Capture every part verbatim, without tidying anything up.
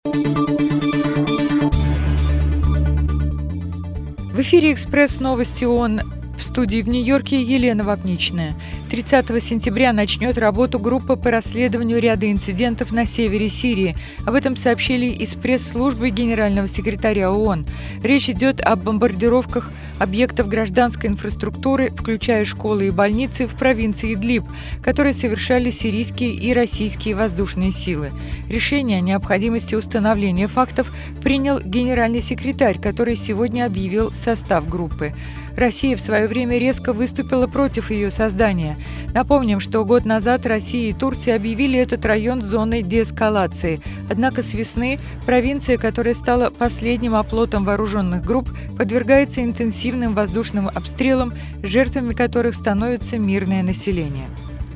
В эфире «Экспресс новости ООН». В студии в Нью-Йорке Елена Вапничная. тридцатого сентября начнет работу группа по расследованию ряда инцидентов на севере Сирии. Об этом сообщили из пресс-службы генерального секретаря ООН. Речь идет о бомбардировках объектов гражданской инфраструктуры, включая школы и больницы в провинции Идлиб, которые совершали сирийские и российские воздушные силы. Решение о необходимости установления фактов принял генеральный секретарь, который сегодня объявил состав группы. Россия в свое время резко выступила против ее создания. Напомним, что год назад Россия и Турция объявили этот район зоной деэскалации. Однако с весны провинция, которая стала последним оплотом вооруженных групп, подвергается интенсивным воздушным обстрелам, жертвами которых становится мирное население.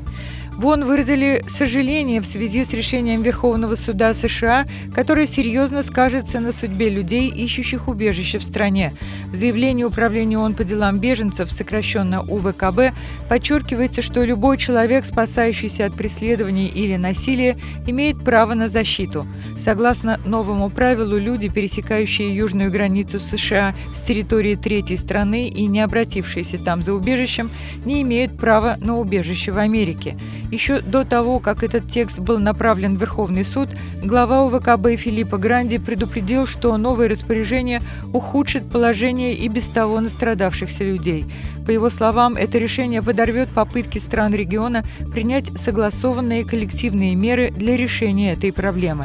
В ООН выразили сожаление в связи с решением Верховного суда США, которое серьезно скажется на судьбе людей, ищущих убежище в стране. В заявлении Управления ООН по делам беженцев, сокращенно У В К Б, подчеркивается, что любой человек, спасающийся от преследований или насилия, имеет право на защиту. Согласно новому правилу, люди, пересекающие южную границу США с территории третьей страны и не обратившиеся там за убежищем, не имеют права на убежище в Америке. Еще до того, как этот текст был направлен в Верховный суд, глава У В К Б Филиппо Гранди предупредил, что новое распоряжение ухудшит положение и без того настрадавшихся людей. По его словам, это решение подорвет попытки стран региона принять согласованные коллективные меры для решения этой проблемы.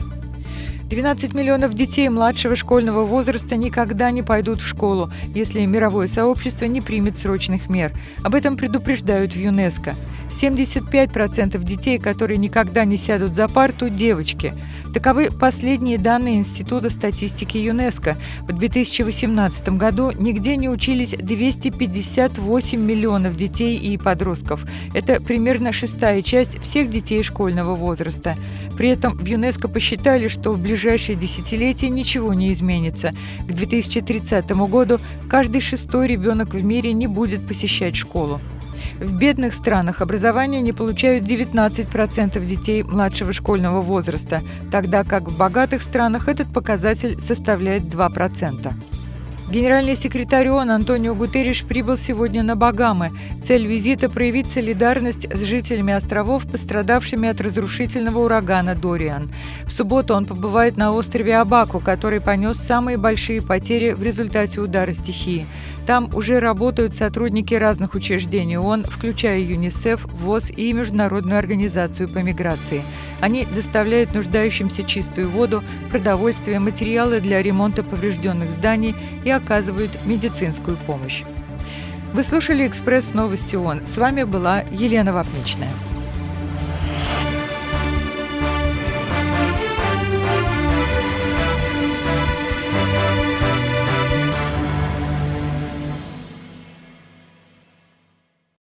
двенадцать миллионов детей младшего школьного возраста никогда не пойдут в школу, если мировое сообщество не примет срочных мер. Об этом предупреждают в ЮНЕСКО. семьдесят пять процентов детей, которые никогда не сядут за парту, девочки. Таковы последние данные Института статистики ЮНЕСКО. В две тысячи восемнадцатом году нигде не учились двести пятьдесят восемь миллионов детей и подростков. Это примерно шестая часть всех детей школьного возраста. При этом в ЮНЕСКО посчитали, что в ближайшие десятилетия ничего не изменится. К две тысячи тридцатому году каждый шестой ребенок в мире не будет посещать школу. В бедных странах образование не получают девятнадцать процентов детей младшего школьного возраста, тогда как в богатых странах этот показатель составляет два процента. Генеральный секретарь ООН Антонио Гутерриш прибыл сегодня на Багамы. Цель визита – проявить солидарность с жителями островов, пострадавшими от разрушительного урагана Дориан. В субботу он побывает на острове Абаку, который понес самые большие потери в результате удара стихии. Там уже работают сотрудники разных учреждений ООН, включая ЮНИСЕФ, ВОЗ и Международную организацию по миграции. Они доставляют нуждающимся чистую воду, продовольствие, материалы для ремонта поврежденных зданий и оказывают медицинскую помощь. Вы слушали «Экспресс новости ООН». С вами была Елена Вапничная.